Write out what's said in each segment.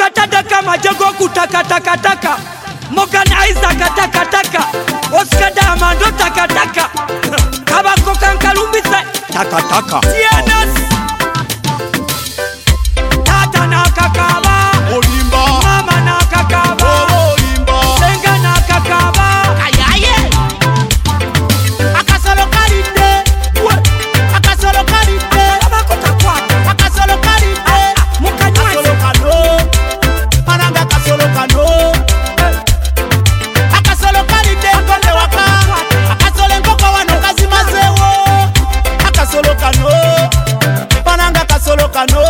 Katadaka majengo kutakataka Moganizer katakataka Oscar Diamond takataka Kabako kankalumbisa takataka Tienes Tata na kakaba Olimba Mama na kakaba Olimba Senga na kakaba Ayaye Akasolo karite Akasolo karite Abakota kwa Akasolo karite Mukanywe kano Pananga kasolo kano Akasolo karite Konde waka Akasole nkoko wano kazimazewo Akasolo kano Pananga kasolo kano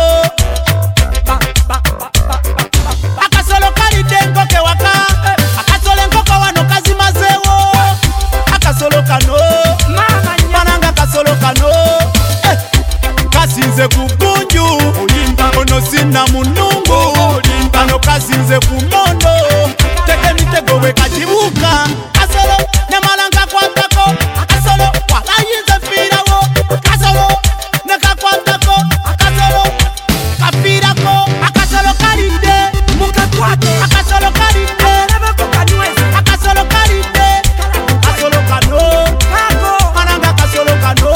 Akasolo karite nkoke waka Akasole nkoko wano kazimazewo Akasolo kano Mama Pananga kasolo kano Kasinze kugunju Olimba ono sina munungu Olimba no kasinze kumondo Teke mitego we kajibuka Kasolo nemalanga kwantako Akasolo walayinze firawo Akasolo neka kwantako Akasolo kapirako Akasolo karide Mukakwate Akasolo karide Abako kanywe Akasolo karide Akasolo kano Kako Mananga kasolo kano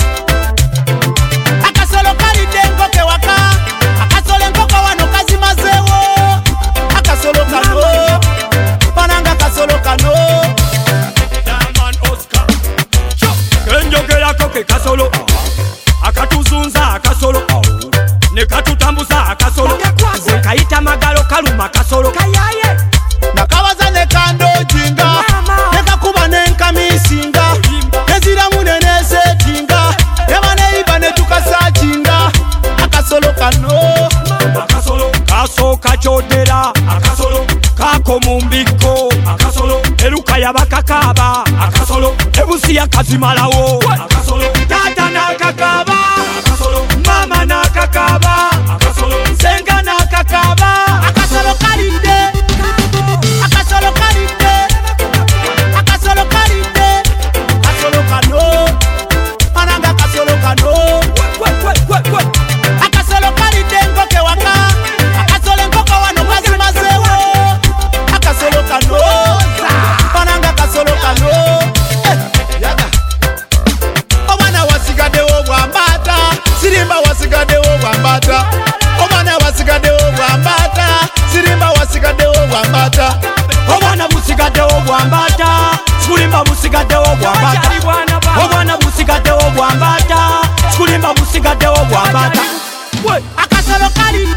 Akasolo karide ngoke waka Akasole nkoko wano kazimazewo Akasolo kano Mananga kasolo kano Diamond Oscar Kenjogera koke kasolo Akatuzunza akasolo Nekatutambuza akasolo Kaita magalo kaluma kasolo Kayaye Nakawaza nekando jinga Mama. Nekakuba nenkamisinga Nezira munene setinga Yamane ibane tukasa jinga Akasolo kano Akasolo Kaso kachotera Akasolo Kako mumbiko Akasolo Eruka yabakakaba Akasolo Ebusi ya kazimalawo Akasolo Tata na kakaba Akasolo Mama na kakaba Akasolo Senga na kakaba Akasolo karinde Akasolo karinde Akasolo karinde Akasolo kano Mananga kasolo kano Akasolo karinde ngoke waka Akasolo nkoko wano kazimazewo Akasolo kano Mananga kasolo kano Omwana wasigadewo bwambata Sirimba wasigadewo bwambata Omwana wasigadewo bwambata Sirimba wasigadewo bwambata Obwana busigaddewo bwambata Sikulimba busigaddewo bwambata Obwana busigaddewo bwambata Sikulimba busigaddewo bwambata Akasolo karinde